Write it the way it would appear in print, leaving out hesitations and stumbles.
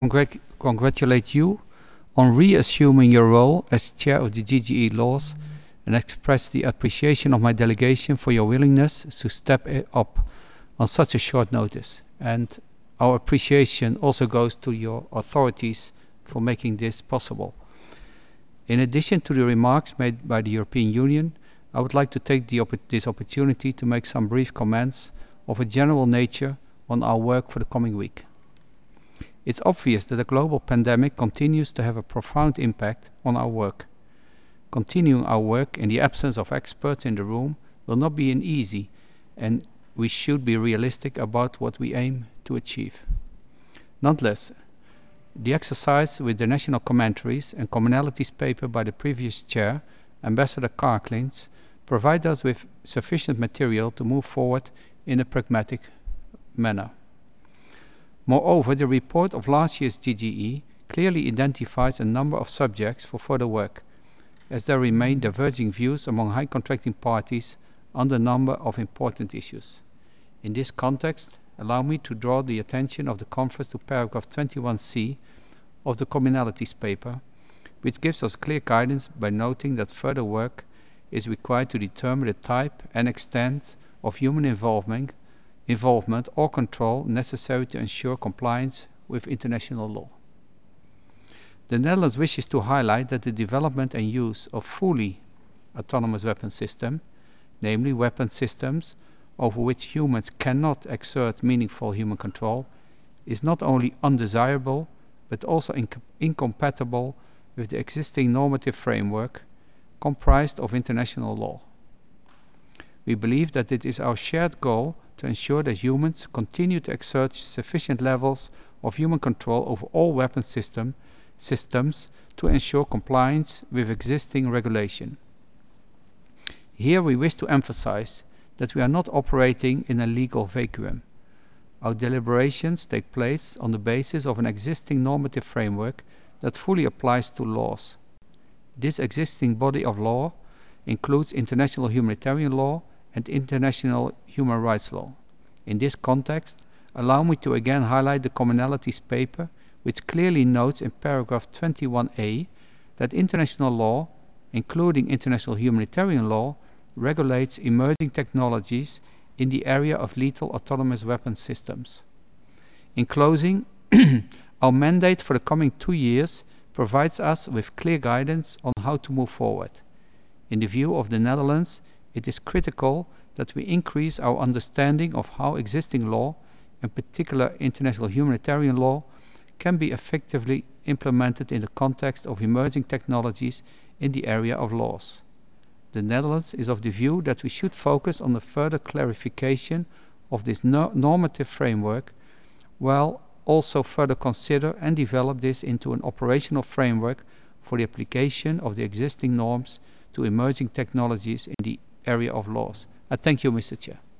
congratulate you on reassuming your role as chair of the GGE Laws and express the appreciation of my delegation for your willingness to step up on such a short notice. And our appreciation also goes to your authorities for making this possible. In addition to the remarks made by the European Union, I would like to take this opportunity to make some brief comments of a general nature on our work for the coming week. It's obvious that the global pandemic continues to have a profound impact on our work. Continuing our work in the absence of experts in the room will not be an easy, and we should be realistic about what we aim to achieve. Nonetheless, the exercise with the national commentaries and commonalities paper by the previous chair, Ambassador Karklins, provide us with sufficient material to move forward in a pragmatic manner. Moreover, the report of last year's GGE clearly identifies a number of subjects for further work, as there remain diverging views among high contracting parties on a number of important issues. In this context, allow me to draw the attention of the conference to paragraph 21C of the commonalities paper, which gives us clear guidance by noting that further work is required to determine the type and extent of human involvement or control necessary to ensure compliance with international law. The Netherlands wishes to highlight that the development and use of fully autonomous weapon systems, namely weapon systems over which humans cannot exert meaningful human control, is not only undesirable but also incompatible with the existing normative framework comprised of international law. We believe that it is our shared goal to ensure that humans continue to exert sufficient levels of human control over all weapon systems to ensure compliance with existing regulation. Here we wish to emphasize that we are not operating in a legal vacuum. Our deliberations take place on the basis of an existing normative framework that fully applies to laws. This existing body of law includes international humanitarian law and international human rights law. In this context, allow me to again highlight the commonalities paper, which clearly notes in paragraph 21A that international law, including international humanitarian law, regulates emerging technologies in the area of lethal autonomous weapon systems. In closing, our mandate for the coming 2 years provides us with clear guidance on how to move forward. In the view of the Netherlands, it is critical that we increase our understanding of how existing law, in particular international humanitarian law, can be effectively implemented in the context of emerging technologies in the area of laws. The Netherlands is of the view that we should focus on the further clarification of this normative framework, while also further consider and develop this into an operational framework for the application of the existing norms to emerging technologies in the area of laws. I thank you, Mr. Chair.